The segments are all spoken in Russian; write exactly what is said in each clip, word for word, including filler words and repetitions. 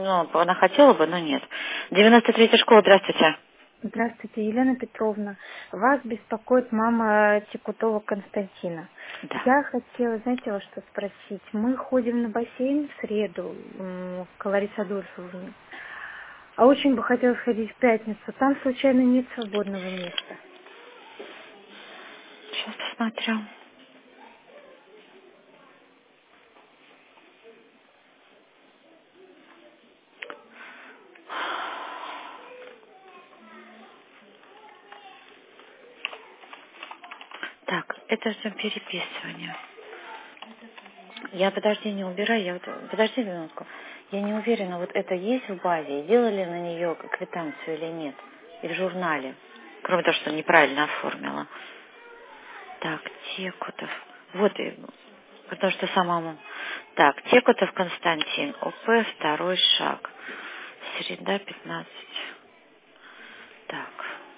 ну, она хотела бы, но нет. девяносто третья школа, здравствуйте. Здравствуйте, Елена Петровна. Вас беспокоит мама Текутова Константина. Да. Я хотела, знаете, вас что спросить. Мы ходим на бассейн в среду м, к Ларисе Адольфовне. А очень бы хотелось ходить в пятницу. Там случайно нет свободного места. Сейчас посмотрю. Так, это все переписывание. Я, подожди, не убирай, я вот, подожди минутку. Я не уверена, вот это есть в базе, и делали на нее квитанцию или нет, и в журнале, кроме того, что неправильно оформила. Так, Текутов. Вот, и, потому что самому. Так, Текутов Константин, ОП, второй шаг. Среда, пятнадцать. Так.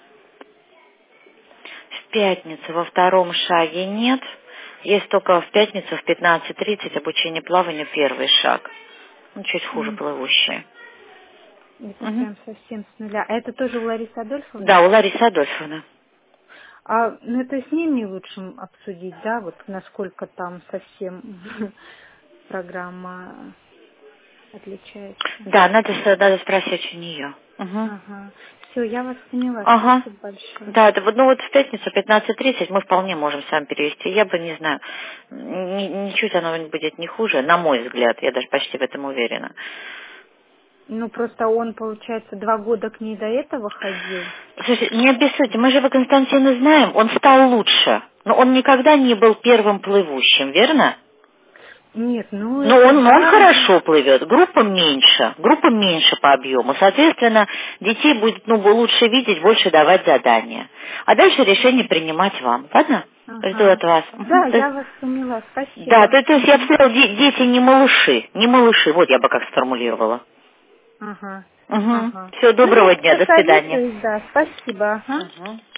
В пятницу во втором шаге нет. Есть только в пятницу в пятнадцать тридцать обучение плаванию первый шаг. Ну, чуть хуже М, плывущие. Это Угу. прям совсем с нуля. А это тоже у Ларисы Адольфовны? Да, у Ларисы Адольфовны. А, ну это с ними лучше обсудить, да, вот насколько там совсем программа отличается. Да, надо, с- надо спросить у нее. Угу. Ага. Все, я вас поняла. Ага. Спасибо большое. Да, это вот, ну вот в пятницу пятнадцать тридцать мы вполне можем сами перевести. Я бы не знаю, ни- ничуть оно не будет не хуже, на мой взгляд, я даже почти в этом уверена. Ну, просто он, получается, два года к ней до этого ходил. Слушайте, не обессудьте, мы же его Константина знаем, он стал лучше, но он никогда не был первым плывущим, верно? Нет, ну Но это он, но он да. хорошо плывет, группа меньше, группа меньше по объему. Соответственно, детей будет ну, лучше видеть, больше давать задания. А дальше решение принимать вам. Ладно? Жду Ага. от вас. Да, Мгм. То есть- я вас поняла. да, Спасибо. то, то есть я бы Мгм. сказала, де- дети не малыши, не малыши. Вот я бы как сформулировала. Ага. Угу. Ага. Всего Ну, доброго я дня, до свидания. посоветуюсь, да. Спасибо. Ага. Угу.